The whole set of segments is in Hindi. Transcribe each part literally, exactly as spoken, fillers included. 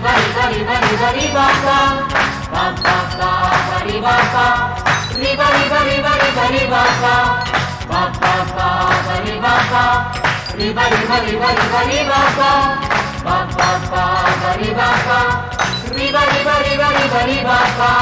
bari bari bari bari ba ba ba ba ba bari ba ba ri bari bari bari bari ba ba ba ba ba bari ba ba ri bari bari bari bari ba ba ba ba ba bari ba ba ri bari bari bari bari ba ba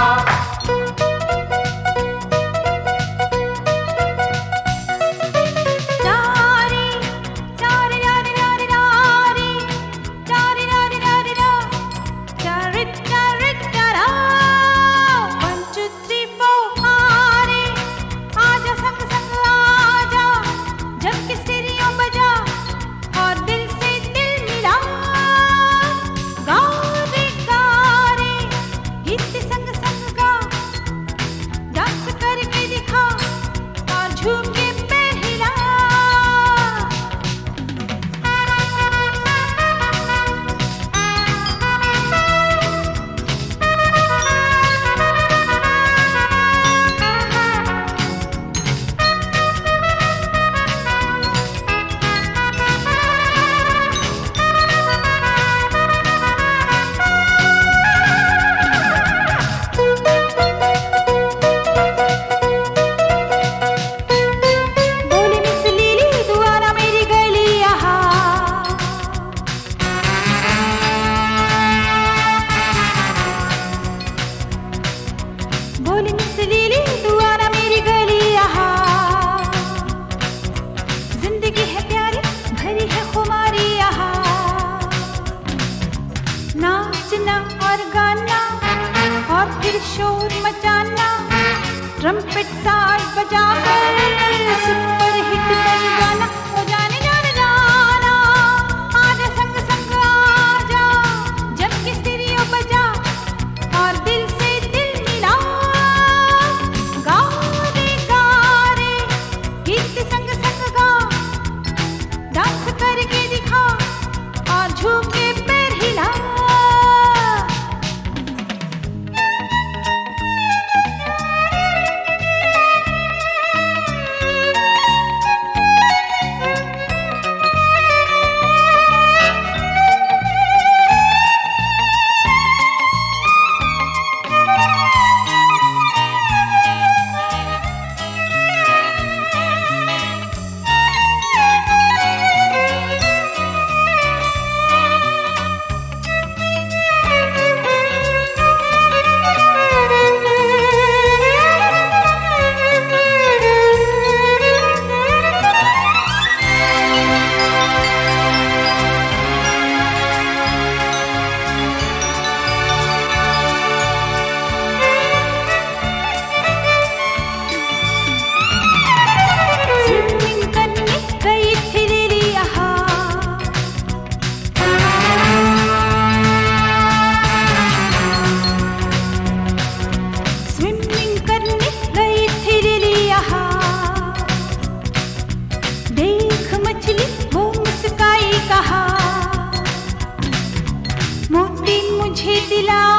और गाना और फिर शोर मचाना ट्रम्पेट साज बजाकर सुपर हिट बन जाना ओ जाने जाने जाना आजा संग संग आजा जब कि स्टीरियो बजा और दिल से दिल मिला गा रे गा रे गीत संग संग गा डांस करके दिखा और झूके पैर हिला मोती मुझे दिला